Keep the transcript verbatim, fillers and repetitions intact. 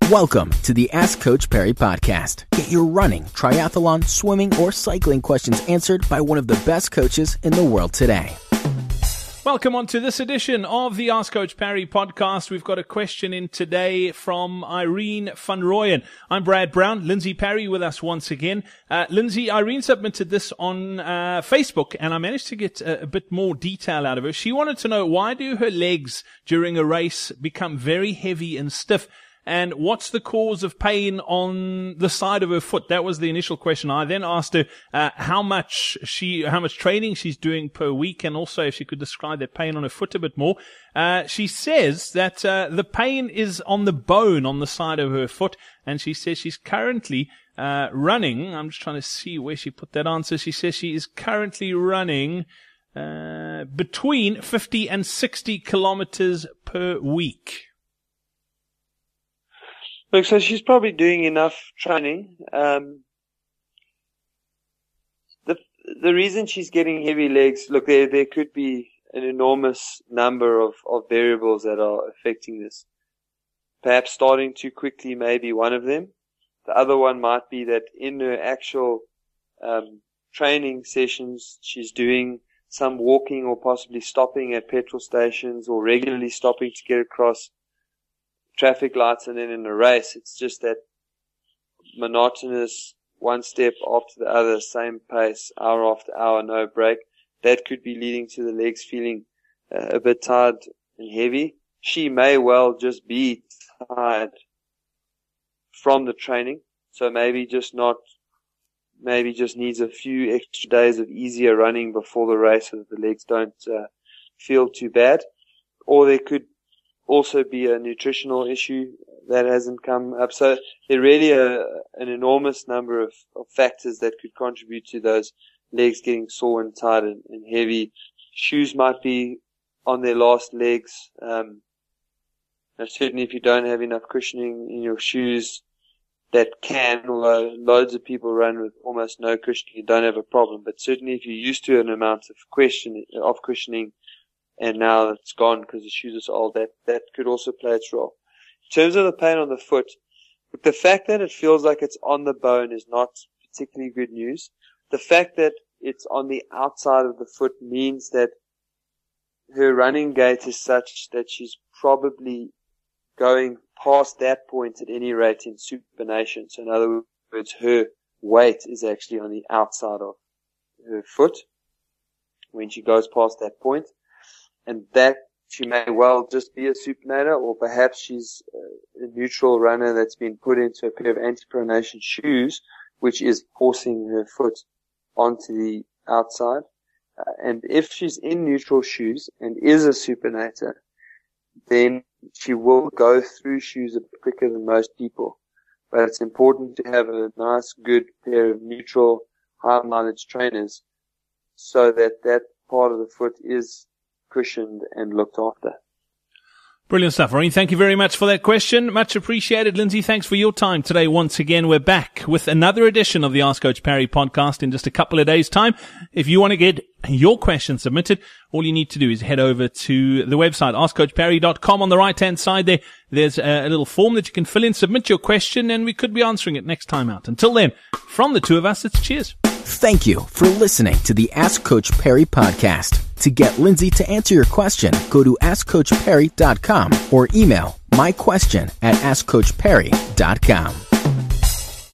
Welcome to the Ask Coach Perry podcast. Get your running, triathlon, swimming, or cycling questions answered by one of the best coaches in the world today. Welcome on to this edition of the Ask Coach Perry podcast. We've got a question in today from Irene van Rooyen. I'm Brad Brown, Lindsay Perry with us once again. Uh, Lindsay, Irene submitted this on uh, Facebook, and I managed to get a, a bit more detail out of her. She wanted to know, why do her legs during a race become very heavy and stiff? And what's the cause of pain on the side of her foot? That was the initial question. I then asked her uh, how much she, how much training she's doing per week, and also if she could describe that pain on her foot a bit more. Uh, she says that uh, the pain is on the bone on the side of her foot, and she says she's currently uh, running. I'm just trying to see where she put that answer. She says she is currently running uh, between fifty and sixty kilometers per week. Look, so she's probably doing enough training. Um, the the reason she's getting heavy legs, look, there there could be an enormous number of, of variables that are affecting this. Perhaps starting too quickly may be one of them. The other one might be that in her actual um, training sessions, she's doing some walking or possibly stopping at petrol stations or regularly stopping to get across traffic lights, and then in a race, it's just that monotonous one step after the other, same pace, hour after hour, no break. That could be leading to the legs feeling uh, a bit tired and heavy. She may well just be tired from the training, so maybe just not, maybe just needs a few extra days of easier running before the race so that the legs don't uh, feel too bad. Or there could also be a nutritional issue that hasn't come up. So there are really a, an enormous number of, of factors that could contribute to those legs getting sore and tight and, and heavy. Shoes might be on their last legs. Um, and certainly if you don't have enough cushioning in your shoes, that can, although loads of people run with almost no cushioning, you don't have a problem. But certainly if you're used to an amount of question, of cushioning, and now it's gone because the shoes are so old, that, that could also play its role. In terms of the pain on the foot, the fact that it feels like it's on the bone is not particularly good news. The fact that it's on the outside of the foot means that her running gait is such that she's probably going past that point at any rate in supination. So in other words, her weight is actually on the outside of her foot when she goes past that point. And that she may well just be a supinator, or perhaps she's a neutral runner that's been put into a pair of anti-pronation shoes, which is forcing her foot onto the outside. Uh, and if she's in neutral shoes and is a supinator, then she will go through shoes a bit quicker than most people. But it's important to have a nice, good pair of neutral, high-mileage trainers so that that part of the foot is cushioned and looked after. Brilliant stuff, Irene. Thank you very much for that question. Much appreciated. Lindsay, thanks for your time today. Once again, we're back with another edition of the Ask Coach Perry podcast in just a couple of days' time. If you want to get your question submitted, all you need to do is head over to the website, ask coach perry dot com. On the right-hand side there, there's a, a little form that you can fill in, submit your question, and we could be answering it next time out. Until then, from the two of us, it's cheers. Thank you for listening to the Ask Coach Perry podcast. To get Lindsay to answer your question, go to ask coach perry dot com or email my question at ask coach perry dot com.